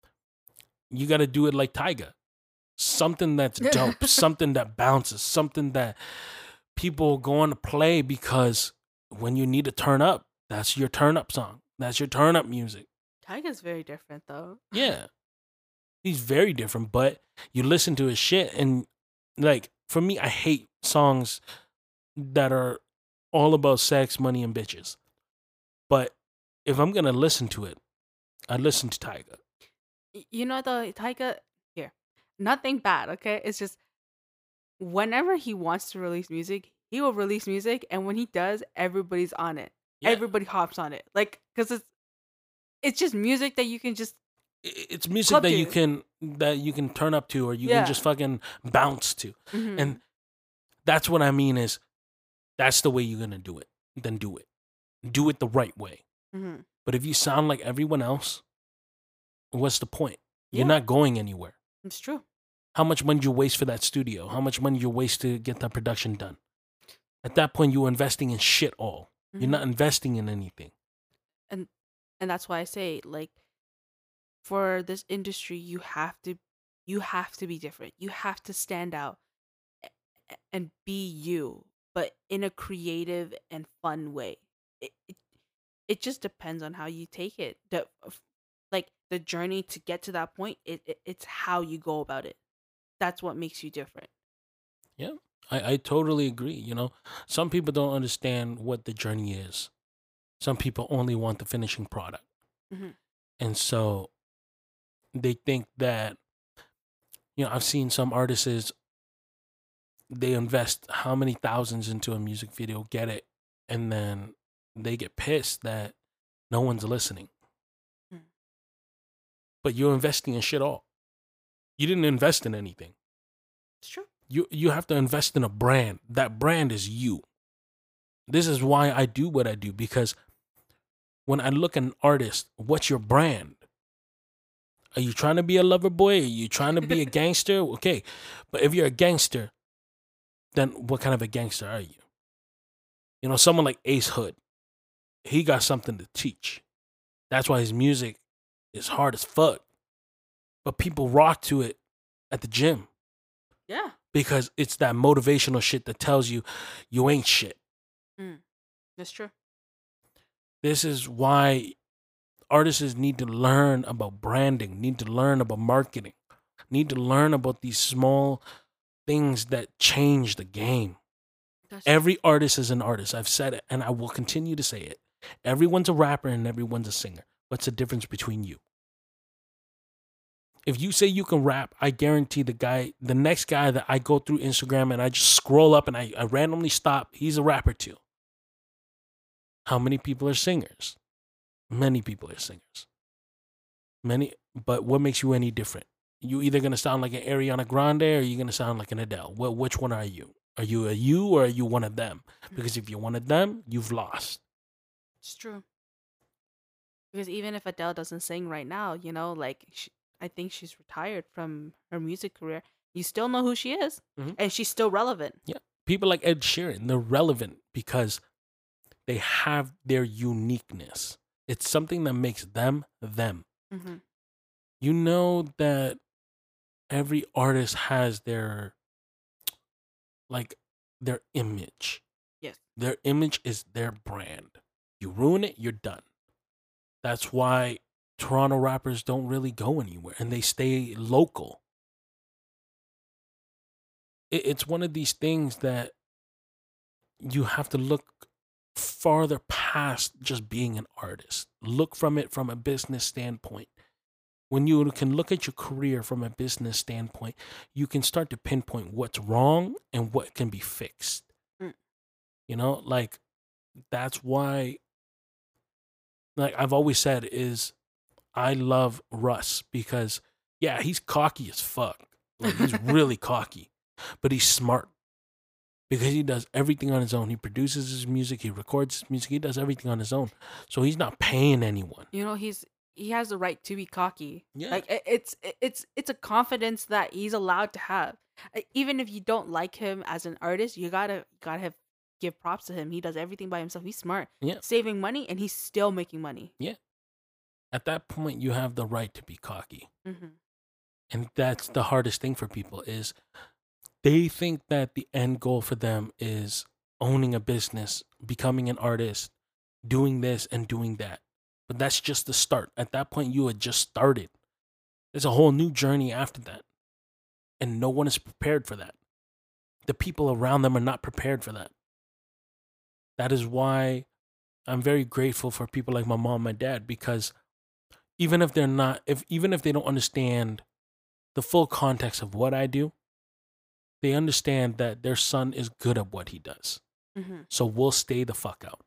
you gotta do it like Tyga. Something that's dope, something that bounces, something that people go on to play because when you need to turn up, that's your turn up song. That's your turn up music. Tyga's very different though. Yeah. He's very different, but you listen to his shit and like for me, I hate songs that are all about sex, money, and bitches. But if I'm gonna listen to it, I listen to Tyga. Y- You know the Tyga here. Nothing bad, okay? It's just whenever he wants to release music, he will release music, and when he does, everybody's on it. Yeah. Everybody hops on it, like because it's it's just music that you can just I- It's music Club that you to. can that you can turn up to or you Yeah. can just fucking bounce to. Mhm. And that's what I mean is that's the way you're gonna do it. Then do it. Do it the right way. Mhm. But if you sound like everyone else, what's the point? You're Yeah. not going anywhere. It's true. How much money you waste for that studio? How much money you waste to get that production done? At that point, you're investing in shit all. You're Mhm. not investing in anything. and and that's why I say like for this industry you have to you have to be different. You have to stand out a- a- and be you, but in a creative and fun way. It it, it just depends on how you take it. The f- like the journey to get to that point, it, it it's how you go about it. That's what makes you different. Yeah, I, I totally agree. You know, some people don't understand what the journey is. Some people only want the finishing product. Mhm. And so they think that, you know, I've seen some artists, they invest how many thousands into a music video, get it, and then they get pissed that no one's listening. Mm. But you're investing in shit all. You didn't invest in anything. It's true. You you have to invest in a brand. That brand is you. This is why I do what I do, because when I look at an artist, what's your brand? Are you trying to be a lover boy? Are you trying to be a gangster? Okay. But if you're a gangster, then what kind of a gangster are you? You know, someone like Ace Hood, he got something to teach. That's why his music is hard as fuck. But people rock to it at the gym Yeah. because it's that motivational shit that tells you you ain't shit. That's true. This is why artists need to learn about branding, need to learn about marketing, need to learn about these small things that change the game. That's Every artist is an artist. I've said it and I will continue to say it. Everyone's a rapper and everyone's a singer. What's the difference between you? If you say you can rap, I guarantee the guy, the next guy that I go through Instagram and I just scroll up and I, I randomly stop, he's a rapper too. How many people are singers? Many people are singers. Many, but what makes you any different? You either gonna sound like an Ariana Grande or you're gonna sound like an Adele. Well, which one are you? Are you a you or are you one of them? Because if you're one of them, you've lost. It's true. Because even if Adele doesn't sing right now, you know, like sh I think she's retired from her music career. You still know who she is, Mhm. and she's still relevant. Yeah. People like Ed Sheeran, they're relevant because they have their uniqueness. It's something that makes them them. Hmm. You know that every artist has their like their image. Yes. Their image is their brand. You ruin it, you're done. That's why Toronto rappers don't really go anywhere and they stay local. It, it's one of these things that you have to look farther past just being an artist. Look from it from a business standpoint. When you can look at your career from a business standpoint, you can start to pinpoint what's wrong and what can be fixed. Mm. You know, like that's why, like I've always said, is I love Russ because, yeah, he's cocky as fuck. Like he's really cocky, but he's smart because he does everything on his own. He produces his music, he records his music, he does everything on his own. So he's not paying anyone. You know, he's he has the right to be cocky. Yeah. Like it, it's it- it's it's a confidence that he's allowed to have. Uh, Even if you don't like him as an artist, you gotta you gotta have give props to him. He does everything by himself. He's smart. Yeah. Saving money, and he's still making money. At that point, you have the right to be cocky. Hmm. And that's the hardest thing for people is they think that the end goal for them is owning a business, becoming an artist, doing this and doing that. But that's just the start. At that point, you had just started. There's a whole new journey after that. And no one is prepared for that. The people around them are not prepared for that. That is why I'm very grateful for people like my mom and my dad, because even if they're not, if even if they don't understand the full context of what I do, they understand that their son is good at what he does. Hmm. So we'll stay the fuck out.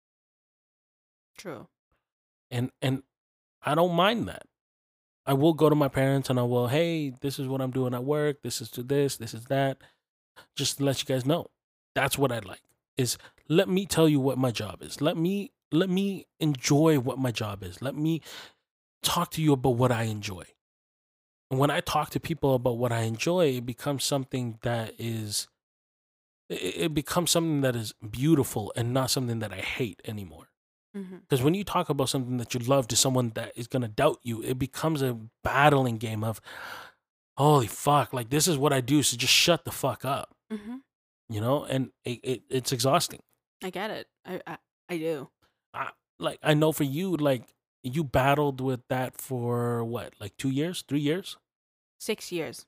True. And and I don't mind that. I will go to my parents and I will, hey, this is what I'm doing at work. This is to this, this is that. Just to let you guys know. That's what I like. Is let me tell you what my job is. Let me let me enjoy what my job is. Let me talk to you about what I enjoy. And when I talk to people about what I enjoy, it becomes something that is it, it becomes something that is beautiful and not something that I hate anymore. Hmm. Because when you talk about something that you love to someone that is going to doubt you, it becomes a battling game of, holy fuck, like this is what I do, so just shut the fuck up, Hmm. you know? And it, it it's exhausting. I get it. I I, I do. I, like, I know for you, like, you battled with that for what, like two years, three years? Six years.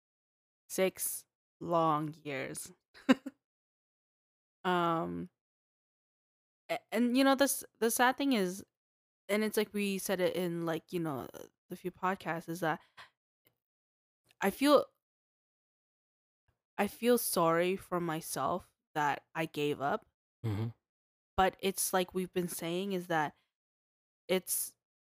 Six long years. um a- and you know this the sad thing is, and it's like we said it in, like, you know, the few podcasts, is that I feel I feel sorry for myself that I gave up, Mm-hmm. but it's like we've been saying, is that it's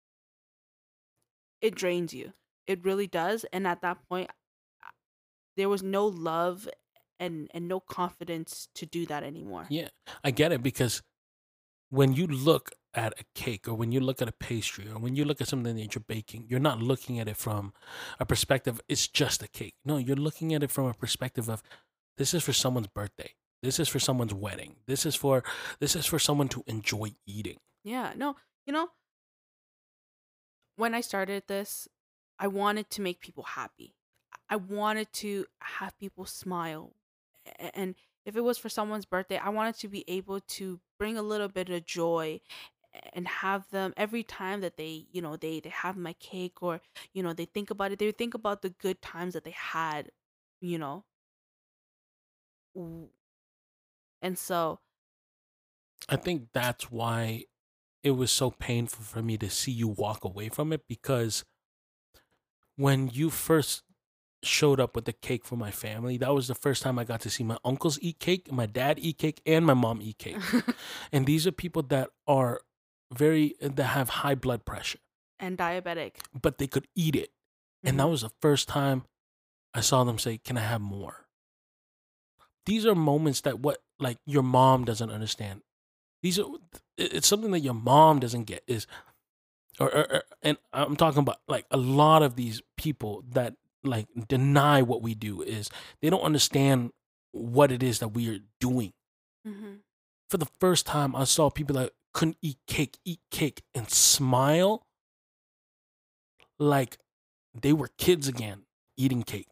it drains you. It really does, and at that point uh, there was no love and and no confidence to do that anymore. Yeah, I get it, because when you look at a cake or when you look at a pastry or when you look at something that you're baking, you're not looking at it from a perspective, it's just a cake. No, you're looking at it from a perspective of, this is for someone's birthday. This is for someone's wedding. This is for this is for someone to enjoy eating. Yeah, no, you know, when I started this, I wanted to make people happy. I wanted to have people smile. A- And if it was for someone's birthday, I wanted to be able to bring a little bit of joy and have them every time that they, you know, they they have my cake, or, you know, they think about it, they think about the good times that they had, you know. W- And so, I think that's why it was so painful for me to see you walk away from it, because when you first showed up with the cake for my family, that was the first time I got to see my uncles eat cake, my dad eat cake, and my mom eat cake. And these are people that are very that have high blood pressure, and diabetic. but they could eat it. And that Mhm. was the first time I saw them say, "Can I have more?" These are moments that what like your mom doesn't understand. These are it- it's something that your mom doesn't get, is or, or, or and I'm talking about like a lot of these people that like deny what we do is they don't understand what it is that we are doing. Mm-hmm. For the first time, I saw people that couldn't eat cake, eat cake, and smile like they were kids again eating cake.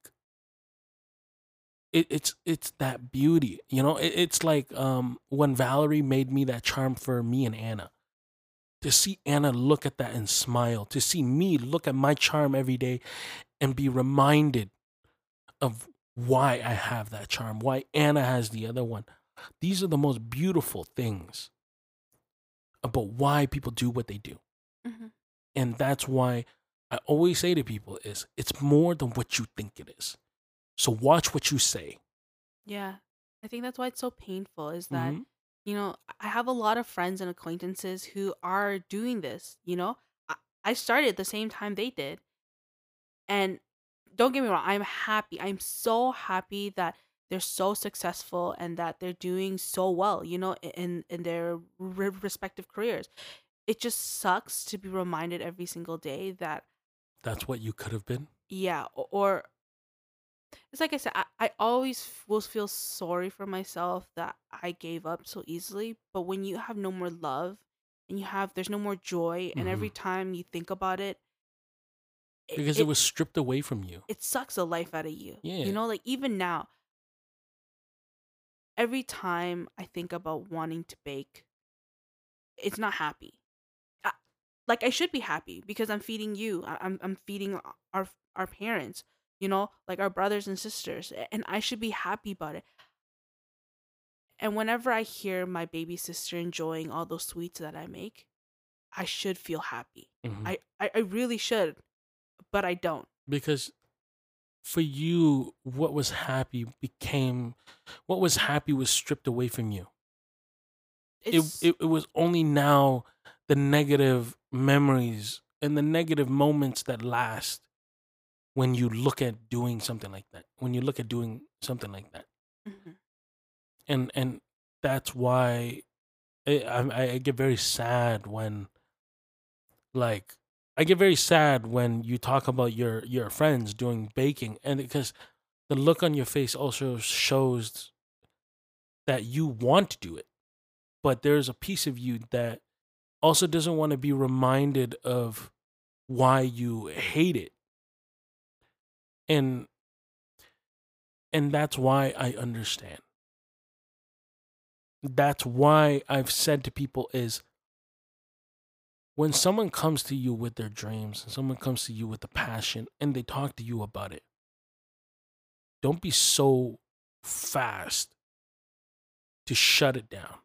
It, it's it's that beauty, you know. It, it's like um, when Valerie made me that charm for me and Anna. To see Anna look at that and smile, to see me look at my charm every day and be reminded of why I have that charm, why Anna has the other one. These are the most beautiful things about why people do what they do. Mm-hmm. And that's why I always say to people is it's more than what you think it is. So watch what you say. Yeah. I think that's why it's so painful is that, Mm-hmm. you know, I have a lot of friends and acquaintances who are doing this, you know? I, I started at the same time they did. And don't get me wrong, I'm happy. I'm so happy that they're so successful and that they're doing so well, you know, in in their re- respective careers. It just sucks to be reminded every single day that That's what you could have been. yeah, o- or it's like I said, I, I always f- will feel sorry for myself that I gave up so easily. But when you have no more love and you have, there's no more joy, and Mm-hmm. every time you think about it, it, Because it it, was stripped away from you. it sucks the life out of you. Yeah. You know, like even now, every time I think about wanting to bake, it's not happy. I, like I should be happy because I'm feeding you. I, I'm I'm feeding our our parents. You know, like our brothers and sisters, and I should be happy about it. And whenever I hear my baby sister enjoying all those sweets that I make, I should feel happy. Mm-hmm. I, I, I really should, but I don't. Because for you, what was happy became, what was happy was stripped away from you. It, It's it, it was only now the negative memories and the negative moments that last when you look at doing something like that. When you look at doing something like that. Mhm. And, and that's why I, I, I get very sad when, like, I get very sad when you talk about your, your friends doing baking, and because the look on your face also shows that you want to do it, but there's a piece of you that also doesn't want to be reminded of why you hate it. And and that's why I understand. That's why I've said to people is when someone comes to you with their dreams and someone comes to you with a passion and they talk to you about it, don't be so fast to shut it down.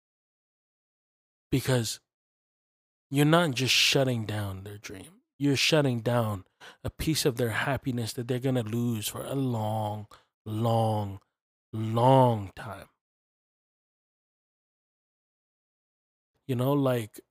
Because you're not just shutting down their dream. You're shutting down a piece of their happiness that they're going to lose for a long, long, long time. You know, like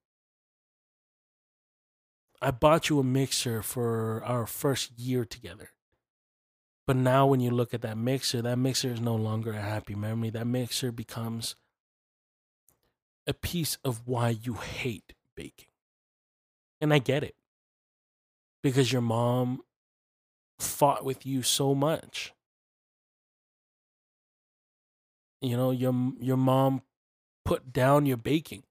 I bought you a mixer for our first year together. But now when you look at that mixer, that mixer is no longer a happy memory. That mixer becomes a piece of why you hate baking. And I get it. Because your mom fought with you so much. You know, your your mom put down your baking.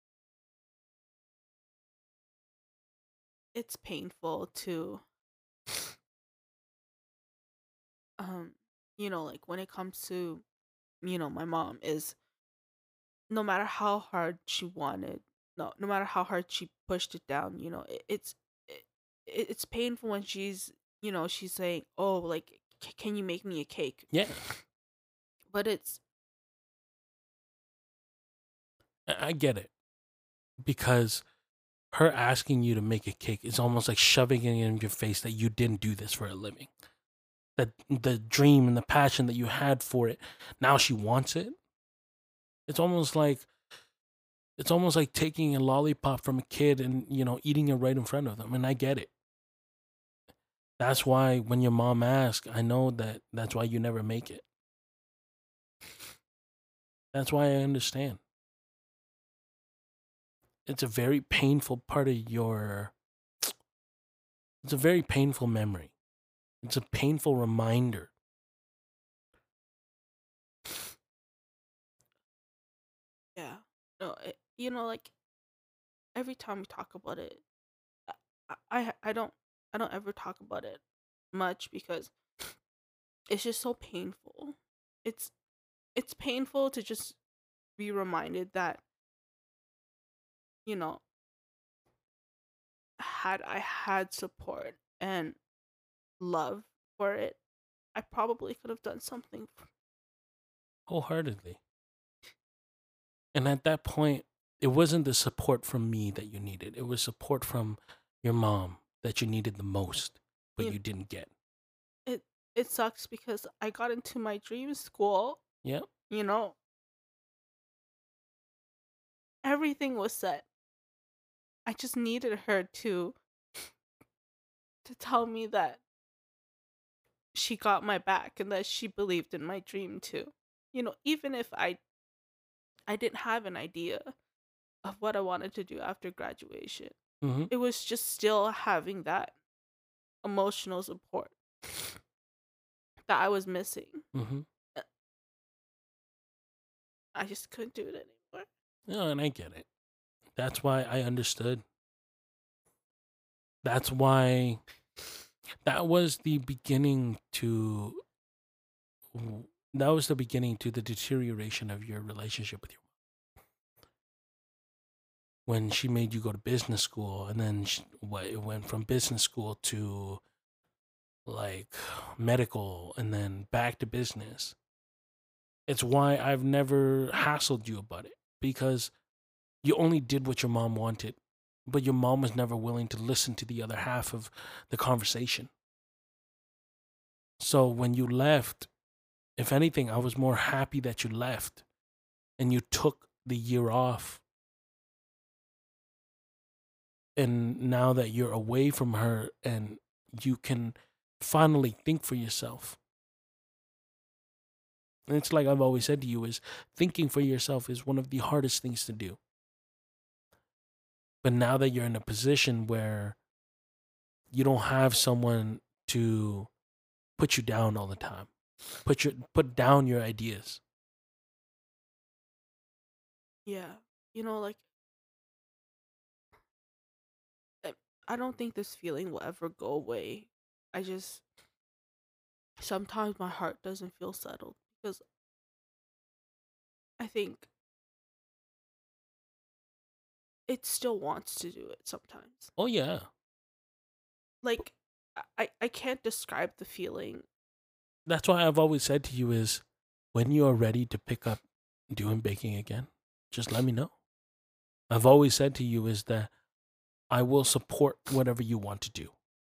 it's painful to, um, you know, like when it comes to, you know, my mom is no matter how hard she wanted, no, no matter how hard she pushed it down, you know, it, it's it, it's painful when she's, you know, she's saying, "Oh, like, c- can you make me a cake?" Yeah, But it's I I get it. Because her asking you to make a cake is almost like shoving it in your face that you didn't do this for a living. That the dream and the passion that you had for it, now she wants it. It's almost like it's almost like taking a lollipop from a kid and, you know, eating it right in front of them. And I get it. That's why when your mom asks, I know that that's why you never make it. That's why I understand. it's a very painful part of your, it's a very painful memory. It's a painful reminder. Yeah. No, it, you know, like every time we talk about it, I, I I don't I don't ever talk about it much because it's just so painful. It's it's painful to just be reminded that, you know, had I had support and love for it, I probably could have done something. Wholeheartedly. And at that point, it wasn't the support from me that you needed. It was support from your mom that you needed the most, but You, you didn't get. it it sucks because I got into my dream school, Yep. you know, everything was set. I just needed her to to tell me that she got my back and that she believed in my dream too. You know, even if I I didn't have an idea of what I wanted to do after graduation, Mm-hmm. it was just still having that emotional support that I was missing. Mm-hmm. Uh, I just couldn't do it anymore. No, and I get it. That's why I understood. That's why that was the beginning to that was the beginning to the deterioration of your relationship with your mom. When she made you go to business school, and then she, what it went from business school to like medical, and then back to business. It's why I've never hassled you about it, because you only did what your mom wanted, but your mom was never willing to listen to the other half of the conversation. So when you left, if anything, I was more happy that you left and you took the year off. And now that you're away from her and you can finally think for yourself. And it's like I've always said to you, is thinking for yourself is one of the hardest things to do. But now that you're in a position where you don't have someone to put you down all the time, put your put down your ideas. Yeah. You know, like I I don't think this feeling will ever go away. I just sometimes my heart doesn't feel settled because I think it still wants to do it sometimes. Oh yeah. Like I I can't describe the feeling. That's why I've always said to you is when you are ready to pick up doing baking again, just let me know. I've always said to you is that I will support whatever you want to do.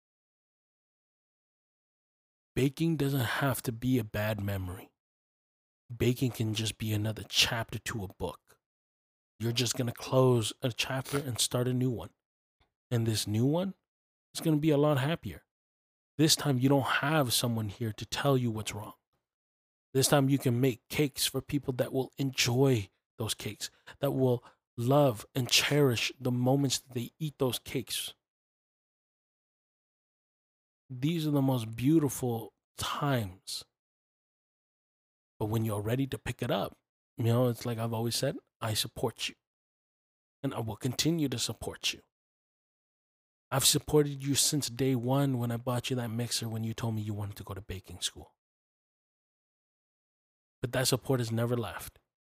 Baking doesn't have to be a bad memory. Baking can just be another chapter to a book. You're just going to close a chapter and start a new one. And this new one is going to be a lot happier. This time you don't have someone here to tell you what's wrong. This time you can make cakes for people that will enjoy those cakes, that will love and cherish the moments that they eat those cakes. These are the most beautiful times. But when you're ready to pick it up, you know, it's like I've always said, I support you. And I will continue to support you. I've supported you since day one when I bought you that mixer when you told me you wanted to go to baking school. But that support has never left.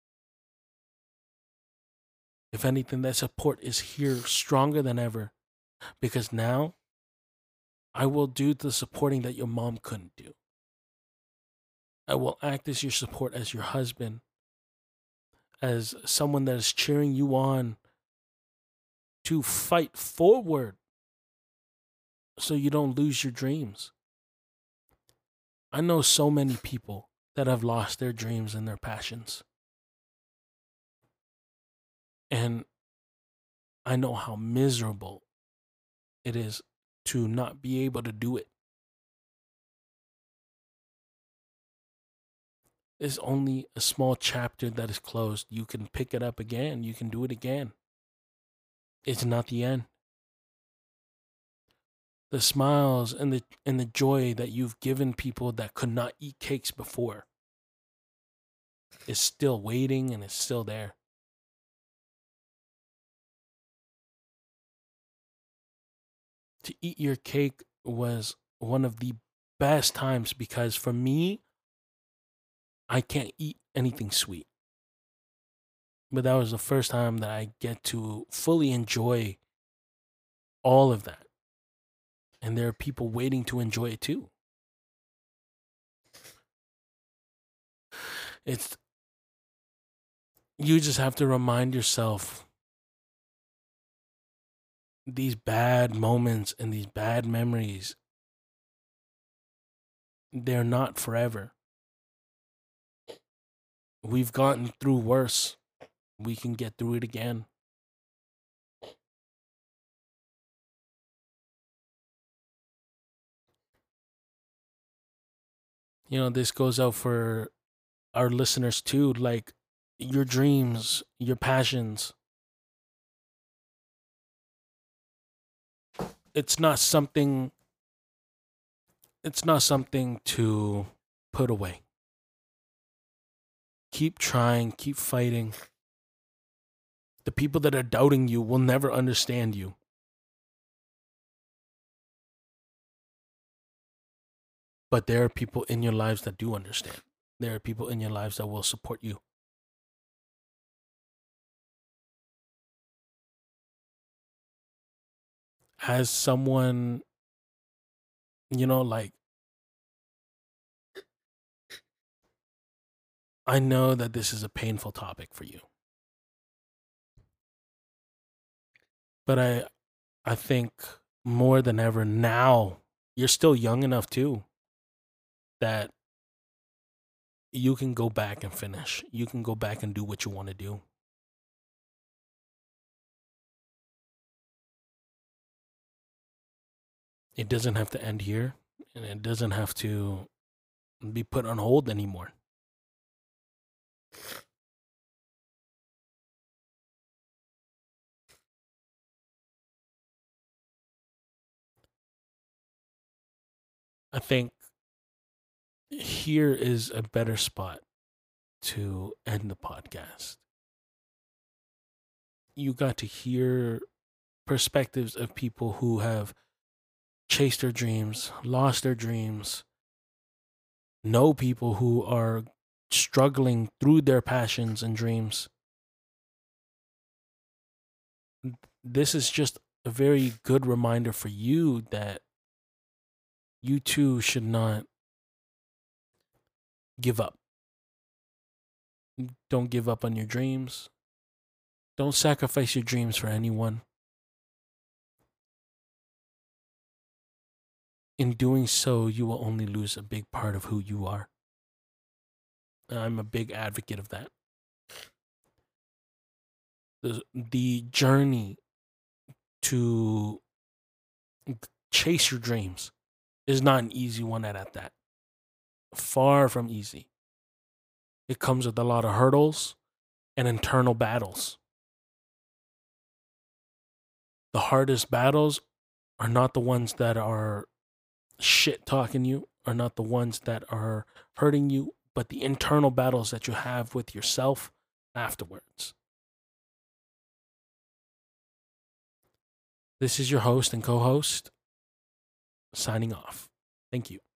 If anything, that support is here stronger than ever, because now I will do the supporting that your mom couldn't do. I will act as your support, as your husband, as someone that is cheering you on to fight forward so you don't lose your dreams. I know so many people that have lost their dreams and their passions. And I know how miserable it is to not be able to do it. There's only a small chapter that is closed. You can pick it up again. You can do it again. It's not the end. The smiles and the and the joy that you've given people that could not eat cakes before is still waiting and it's still there. To eat your cake was one of the best times because for me, I can't eat anything sweet. But that was the first time that I get to fully enjoy all of that. And there are people waiting to enjoy it too. It's, you just have to remind yourself these bad moments and these bad memories, they're not forever. We've gotten through worse. We can get through it again. You know, this goes out for our listeners too. Like, your dreams, your passions. It's not something, it's not something to put away. Keep trying, keep fighting. The people that are doubting you will never understand you. But there are people in your lives that do understand. There are people in your lives that will support you. As someone, you know, like, I know that this is a painful topic for you. But I I think more than ever now, you're still young enough too, that you can go back and finish. You can go back and do what you want to do. It doesn't have to end here, and it doesn't have to be put on hold anymore. I think here is a better spot to end the podcast. You got to hear perspectives of people who have chased their dreams, lost their dreams, know people who are struggling through their passions and dreams. This is just a very good reminder for you that you too should not give up. Don't give up on your dreams. Don't sacrifice your dreams for anyone. In doing so, you will only lose a big part of who you are. I'm a big advocate of that. The, the journey to chase your dreams is not an easy one at, at that. Far from easy. It comes with a lot of hurdles and internal battles. The hardest battles are not the ones that are shit talking you, are not the ones that are hurting you, but the internal battles that you have with yourself afterwards. This is your host and co-host signing off. Thank you.